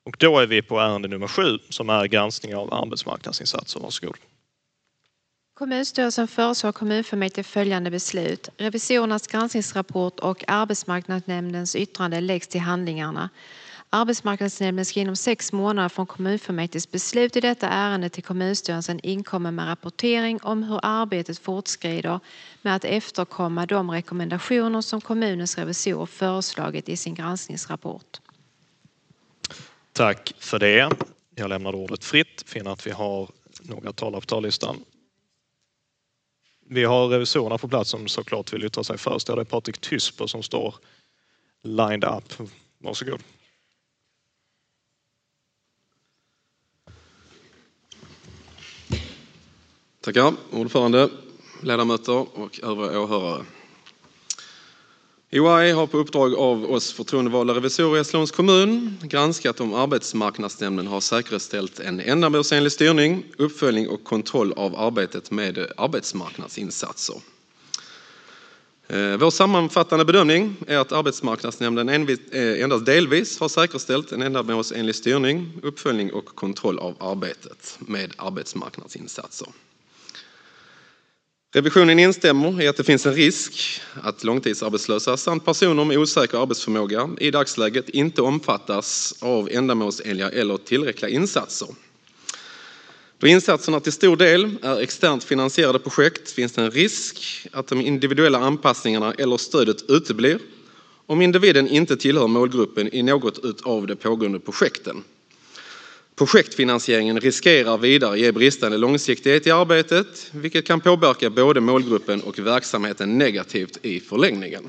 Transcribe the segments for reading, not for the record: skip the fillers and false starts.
Och då är vi på ärende nummer 7 som är granskning av arbetsmarknadsinsatser. Varsågod. Kommunstyrelsen föreslår kommunfullmäktige följande beslut. Revisorernas granskningsrapport och arbetsmarknadsnämndens yttrande läggs till handlingarna. Arbetsmarknadsnämnden ska inom 6 månader från kommunfullmäktiges beslut i detta ärende till kommunstyrelsen inkomma med rapportering om hur arbetet fortskrider med att efterkomma de rekommendationer som kommunens revisorer föreslagit i sin granskningsrapport. Tack för det. Jag lämnar ordet fritt. Finner att vi har några talare på talarlistan. Vi har revisorerna på plats som såklart vill yttra sig först. Det är Patrik Tysper som står lined up. Varsågod. Tackar, ordförande, ledamöter och övriga åhörare. OAI har på uppdrag av oss förtroendevalda revisorer i Hässleholms kommun granskat om arbetsmarknadsnämnden har säkerställt en ändamålsenlig styrning, uppföljning och kontroll av arbetet med arbetsmarknadsinsatser. Vår sammanfattande bedömning är att arbetsmarknadsnämnden endast delvis har säkerställt en ändamålsenlig styrning, uppföljning och kontroll av arbetet med arbetsmarknadsinsatser. Revisionen instämmer i att det finns en risk att långtidsarbetslösa samt personer med osäker arbetsförmåga i dagsläget inte omfattas av ändamålsenliga eller tillräckliga insatser. Då insatserna till stor del är externt finansierade projekt finns det en risk att de individuella anpassningarna eller stödet uteblir om individen inte tillhör målgruppen i något av de pågående projekten. Projektfinansieringen riskerar vidare ge bristande långsiktighet i arbetet, vilket kan påverka både målgruppen och verksamheten negativt i förlängningen.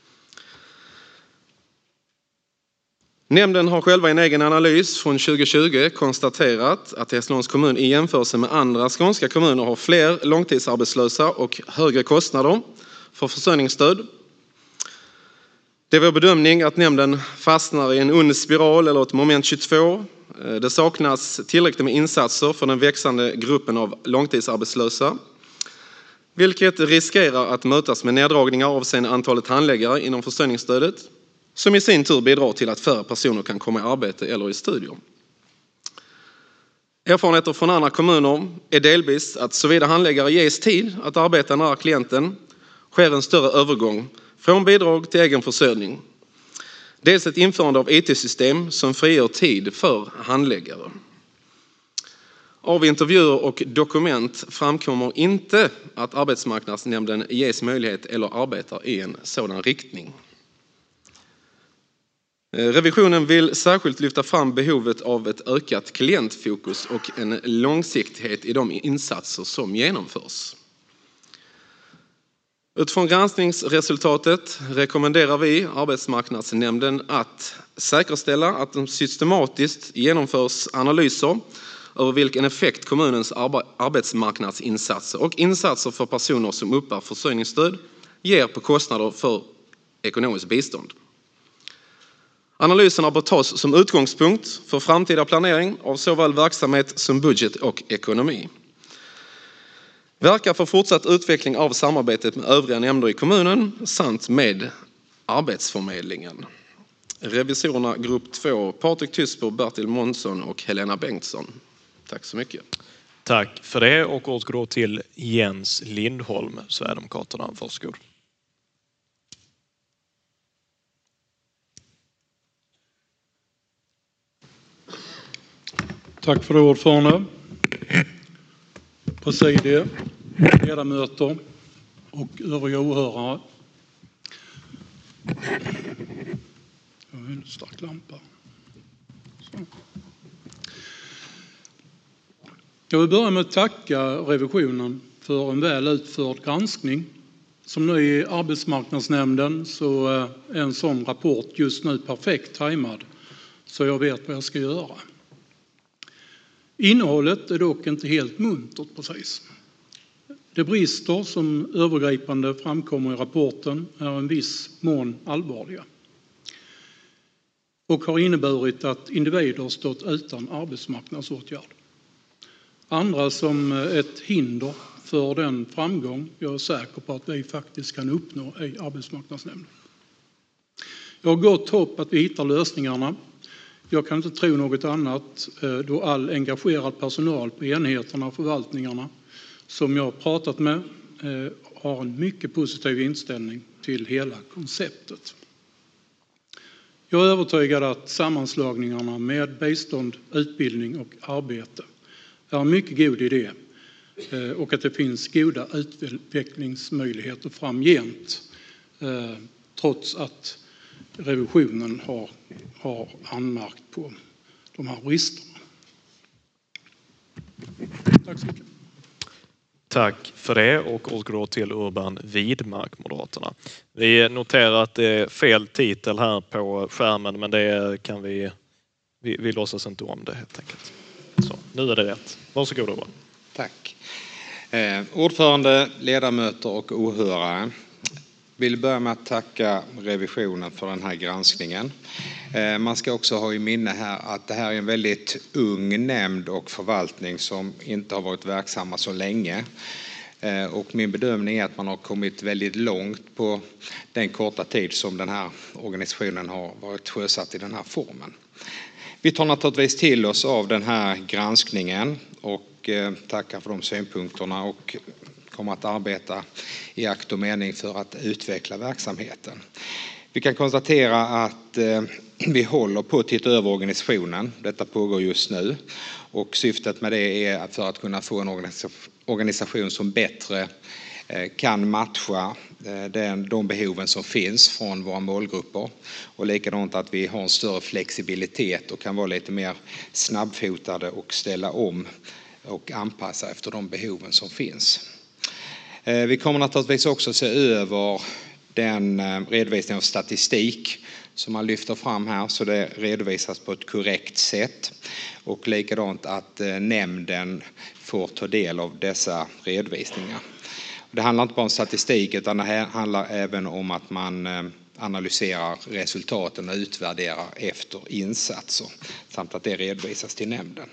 Nämnden har själva i en egen analys från 2020 konstaterat att Hässleholms kommun i jämförelse med andra skånska kommuner har fler långtidsarbetslösa och högre kostnader för försörjningsstöd. Det är vår bedömning att nämnden fastnar i en ond spiral eller ett moment 22. Det saknas tillräckligt med insatser för den växande gruppen av långtidsarbetslösa, vilket riskerar att mötas med neddragningar avseende antalet handläggare inom försörjningsstödet, som i sin tur bidrar till att färre personer kan komma i arbete eller i studier. Erfarenheter från andra kommuner är delvis att såvida handläggare ges tid att arbeta nära klienten sker en större övergång från bidrag till egen försörjning. Dels ett införande av IT-system som frigör tid för handläggare. Av intervjuer och dokument framkommer inte att arbetsmarknadsnämnden ges möjlighet eller arbetar i en sådan riktning. Revisionen vill särskilt lyfta fram behovet av ett ökat klientfokus och en långsiktighet i de insatser som genomförs. Utifrån granskningsresultatet rekommenderar vi arbetsmarknadsnämnden att säkerställa att de systematiskt genomförs analyser över vilken effekt kommunens arbetsmarknadsinsatser och insatser för personer som uppbär försörjningsstöd ger på kostnader för ekonomiskt bistånd. Analyserna bör tas som utgångspunkt för framtida planering av såväl verksamhet som budget och ekonomi. Verka för fortsatt utveckling av samarbetet med övriga nämnder i kommunen samt med Arbetsförmedlingen. Revisorerna grupp 2, Patrik Tysper, Bertil Månsson och Helena Bengtsson. Tack så mycket. Tack för det och återgår till Jens Lindholm, Sverigedemokraterna. Varsågod. Tack för det, ordförande. Presidiet, ledamöter och övriga åhörare. Jag har en stark lampa. Så. Jag vill börja med att tacka revisionen för en väl utförd granskning. Som ny i arbetsmarknadsnämnden så är en sån rapport just nu perfekt tajmad så jag vet vad jag ska göra. Innehållet är dock inte helt muntert precis. De brister som övergripande framkommer i rapporten är en viss mån allvarliga och har inneburit att individer stått utan arbetsmarknadsåtgärd. Andra som ett hinder för den framgång jag är säker på att vi faktiskt kan uppnå i arbetsmarknadsnämnden. Jag har gott hopp att vi hittar lösningarna. Jag kan inte tro något annat då all engagerad personal på enheterna och förvaltningarna som jag har pratat med har en mycket positiv inställning till hela konceptet. Jag är övertygad att sammanslagningarna med bistånd, utbildning och arbete är en mycket god idé och att det finns goda utvecklingsmöjligheter framgent trots att revisionen har anmärkt på de här bristerna. Tack så mycket. Tack för det och återgår till Urban Widmark, Moderaterna. Vi noterar att det är fel titel här på skärmen, men det kan vi låtsas inte om det helt enkelt. Så, nu är det rätt. Varsågod Urban. Tack. Ordförande, ledamöter och åhörare. Vill börja med att tacka revisionen för den här granskningen. Man ska också ha i minne här att det här är en väldigt ung nämnd och förvaltning som inte har varit verksamma så länge. Och min bedömning är att man har kommit väldigt långt på den korta tid som den här organisationen har varit sjösatt i den här formen. Vi tar naturligtvis till oss av den här granskningen och tackar för de synpunkterna och kommer att arbeta i akt och mening för att utveckla verksamheten. Vi kan konstatera att vi håller på att titta över organisationen. Detta pågår just nu och syftet med det är för att kunna få en organisation som bättre kan matcha de behoven som finns från våra målgrupper och likadant att vi har en större flexibilitet och kan vara lite mer snabbfotade och ställa om och anpassa efter de behoven som finns. Vi kommer naturligtvis också se över den redovisning av statistik som man lyfter fram här så det redovisas på ett korrekt sätt och likadant att nämnden får ta del av dessa redovisningar. Det handlar inte bara om statistik utan det handlar även om att man analyserar resultaten och utvärderar efter insatser samt att det redovisas till nämnden.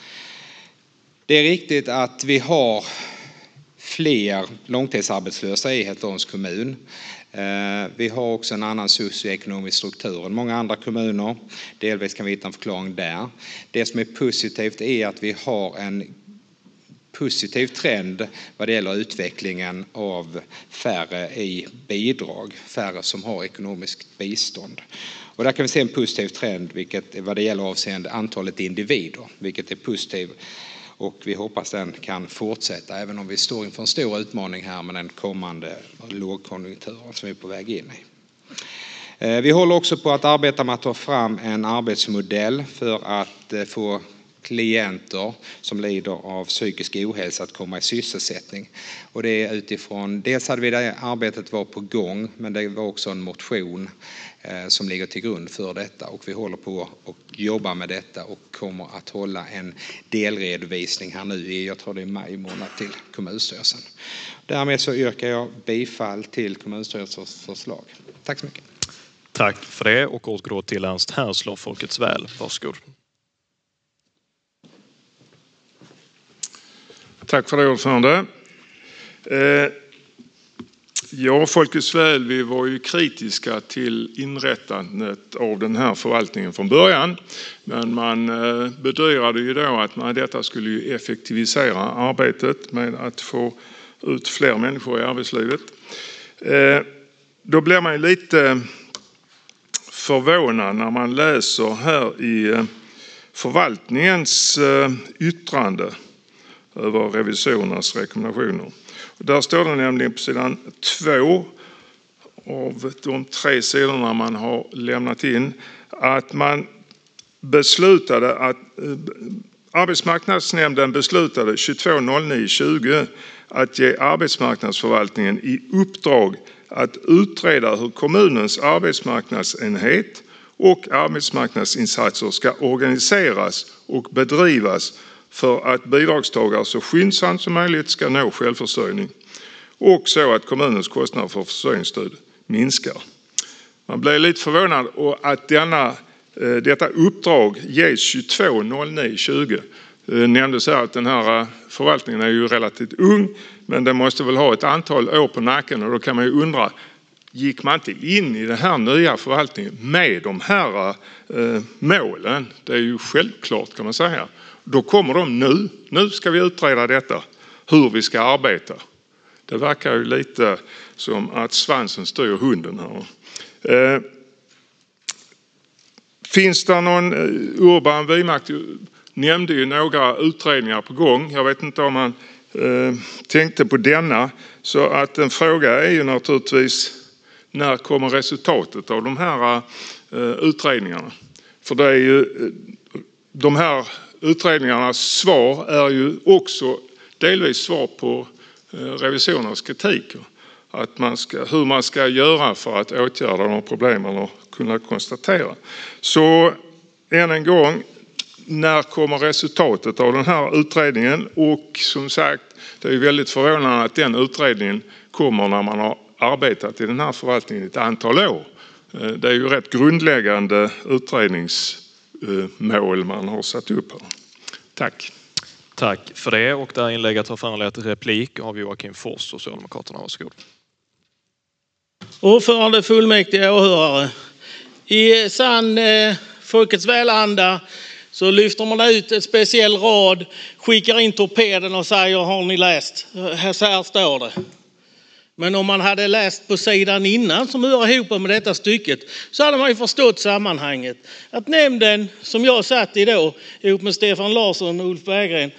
Det är riktigt att vi har fler långtidsarbetslösa i Hässleholms kommun. Vi har också en annan socioekonomisk struktur än många andra kommuner. Delvis kan vi hitta en förklaring där. Det som är positivt är att vi har en positiv trend vad det gäller utvecklingen av färre i bidrag, färre som har ekonomiskt bistånd. Och där kan vi se en positiv trend vad det gäller avseende antalet individer, vilket är positivt. Och vi hoppas den kan fortsätta även om vi står inför en stor utmaning här med den kommande lågkonjunkturen som vi är på väg in i. Vi håller också på att arbeta med att ta fram en arbetsmodell för att få klienter som lider av psykisk ohälsa att komma i sysselsättning. Och det är utifrån, dels hade vi det arbetet var på gång men det var också en motion som ligger till grund för detta och vi håller på och jobbar med detta och kommer att hålla en delredovisning här nu i, jag tror det är maj månad till kommunstyrelsen. Därmed så yrkar jag bifall till kommunstyrelsens förslag. Tack så mycket. Tack för det och återgår till Ernst Härsler, Folkets väl. Varsågod. Tack för det ordförande. Ja, Folkets väl, vi var ju kritiska till inrättandet av den här förvaltningen från början. Men man bedyrade ju då att detta skulle ju effektivisera arbetet med att få ut fler människor i arbetslivet. Då blir man ju lite förvånad när man läser här i förvaltningens yttrande över revisorernas rekommendationer. Där står det nämligen på sidan 2 av de 3 sidorna man har lämnat in att man beslutade att arbetsmarknadsnämnden beslutade 22.09.20 att ge arbetsmarknadsförvaltningen i uppdrag att utreda hur kommunens arbetsmarknadsenhet och arbetsmarknadsinsatser ska organiseras och bedrivas för att bidragstagare så skyndsamt som möjligt ska nå självförsörjning och så att kommunens kostnader för försörjningsstöd minskar. Man blir lite förvånad att detta uppdrag ges 22.09.20. Det nämndes här att den här förvaltningen är ju relativt ung men den måste väl ha ett antal år på nacken och då kan man ju undra gick man inte in i den här nya förvaltningen med de här målen. Det är ju självklart kan man säga. Då kommer de nu. Nu ska vi utreda detta. Hur vi ska arbeta. Det verkar ju lite som att svansen styr hunden här. Finns det någon, Urban Wimark nämnde ju några utredningar på gång. Jag vet inte om man tänkte på denna. Så att en fråga är ju naturligtvis när kommer resultatet av de här utredningarna? För det är ju de här utredningarnas svar är ju också delvis svar på revisorernas kritik. Att hur man ska göra för att åtgärda de problemen och kunna konstatera. Så än en gång, när kommer resultatet av den här utredningen? Och som sagt, det är ju väldigt förvånande att den utredningen kommer när man har arbetat i den här förvaltningen ett antal år. Det är ju rätt grundläggande utredningsmål man har satt upp här. Tack. Tack för det, och det här inlägget har föranlett replik av Joakim Fors, Socialdemokraterna. Varsågod. Ordförande, fullmäktige, åhörare. I sann folkets välanda så lyfter man ut ett speciell rad, skickar in torpeden och säger har ni läst? Här står det. Men om man hade läst på sidan innan som hör ihop med detta stycket så hade man ju förstått sammanhanget. Att nämnden som jag satt i då ihop med Stefan Larsson och Ulf Berggren,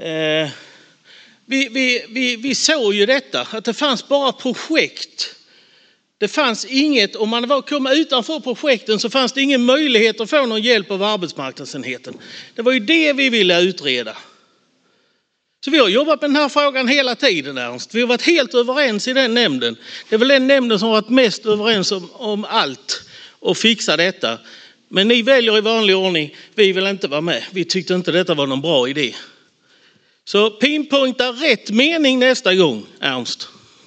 vi såg ju detta, att det fanns bara projekt. Det fanns inget, om man kom utanför projekten så fanns det ingen möjlighet att få någon hjälp av arbetsmarknadsenheten. Det var ju det vi ville utreda. Så vi har jobbat med den här frågan hela tiden, Ernst. Vi har varit helt överens i den nämnden. Det är väl den nämnden som har varit mest överens om allt och fixa detta. Men ni väljer i vanlig ordning, vi vill inte vara med. Vi tyckte inte detta var någon bra idé. Så pinpointa rätt mening nästa gång, Ernst.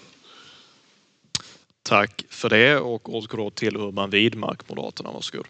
Tack för det, och återgår till Urban Wimark, Moderaterna. Varsågod.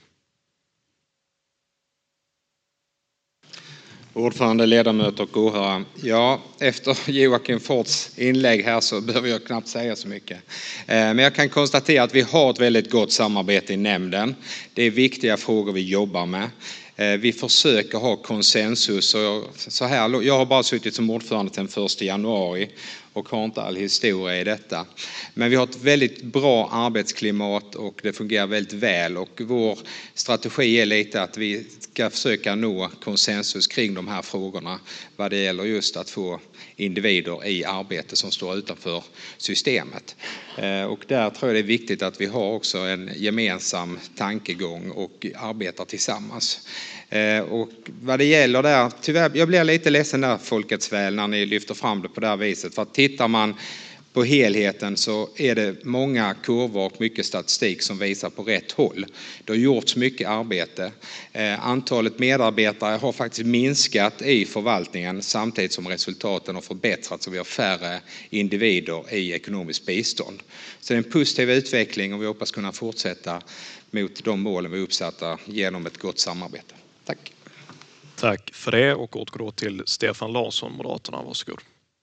Ordförande, ledamöter och åhörare. Ja, efter Joakim Forts inlägg här så behöver jag knappt säga så mycket. Men jag kan konstatera att vi har ett väldigt gott samarbete i nämnden. Det är viktiga frågor vi jobbar med. Vi försöker ha konsensus. Jag har bara suttit som ordförande sedan 1 januari och har inte all historia i detta. Men vi har ett väldigt bra arbetsklimat och det fungerar väldigt väl. Och vår strategi är lite att vi ska försöka nå konsensus kring de här frågorna vad det gäller just att få individer i arbete som står utanför systemet. Och där tror jag det är viktigt att vi har också en gemensam tankegång och arbetar tillsammans. Och vad det gäller där, tyvärr, jag blir lite ledsen där folkets väl när ni lyfter fram det på det här viset. För att tittar man på helheten så är det många kurvor och mycket statistik som visar på rätt håll. Det har gjorts mycket arbete. Antalet medarbetare har faktiskt minskat i förvaltningen samtidigt som resultaten har förbättrats och vi har färre individer i ekonomiskt bistånd. Så det är en positiv utveckling och vi hoppas kunna fortsätta mot de målen vi uppsatta genom ett gott samarbete. Tack. Tack för det, och återgår till Stefan Larsson, Moderaterna. Varsågod.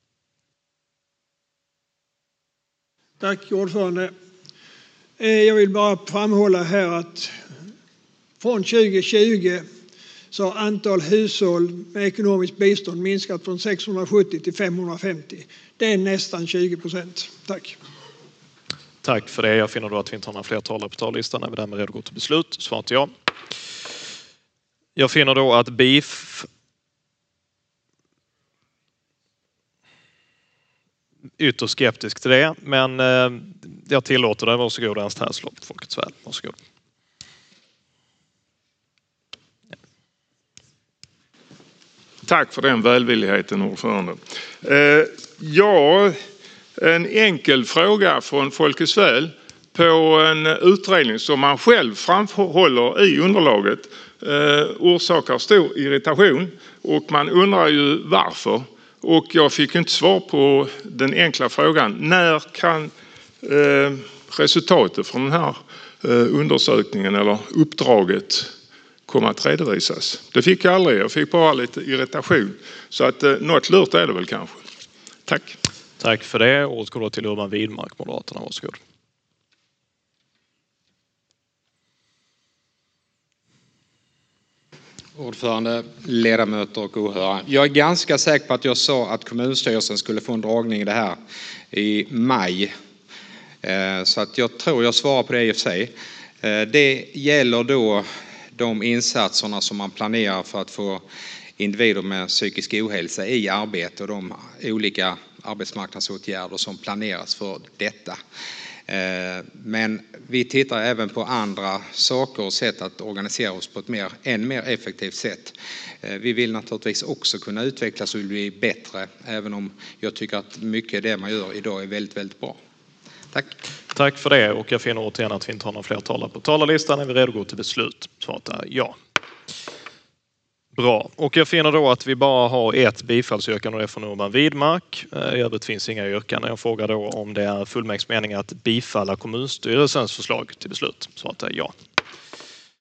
Tack ordförande. Jag vill bara framhålla här att från 2020 så har antal hushåll med ekonomiskt bistånd minskat från 670 till 550. Det är nästan 20%. Tack. Tack för det. Jag finner då att vi inte har några fler talare på tallistan. Är vi därmed redo att gå till beslut? Svaret ja. Jag finner då att ytterst skeptisk till det, men jag tillåter det. Varsågod, Ernst Härslott, Folkets väl. Varsågod. Tack för den välvilligheten, ordförande. En enkel fråga från Folkets väl på en utredning som man själv framhåller i underlaget orsakar stor irritation och man undrar ju varför. Och jag fick inte svar på den enkla frågan. När kan resultatet från den här undersökningen eller uppdraget komma att redovisas? Det fick jag aldrig. Jag fick bara lite irritation. Så att något lurt är det väl kanske. Tack. Tack för det. Och ska då till Urban Wimark, Moderaterna. Varsågod. Ordförande, ledamöter och åhörare. Jag är ganska säker på att jag sa att kommunstyrelsen skulle få en dragning i det här i maj. Så att jag tror jag svarar på det i och för sig. Det gäller då de insatserna som man planerar för att få individer med psykisk ohälsa i arbete och de olika arbetsmarknadsåtgärder som planeras för detta. Men vi tittar även på andra saker och sätt att organisera oss på ett än mer effektivt sätt. Vi vill naturligtvis också kunna utvecklas och bli bättre, även om jag tycker att mycket av det man gör idag är väldigt, väldigt bra. Tack. Tack för det, och jag finner återigen att vi inte har några fler talare på talarlistan. Är vi redo att gå till beslut? Svaret är ja. Bra, och jag finner då att vi bara har ett bifallsyrkande och det är från Urban Widmark. I övrigt finns inga yrkanden. Jag frågar då om det är fullmäktiges mening att bifalla kommunstyrelsens förslag till beslut. Svaret är ja.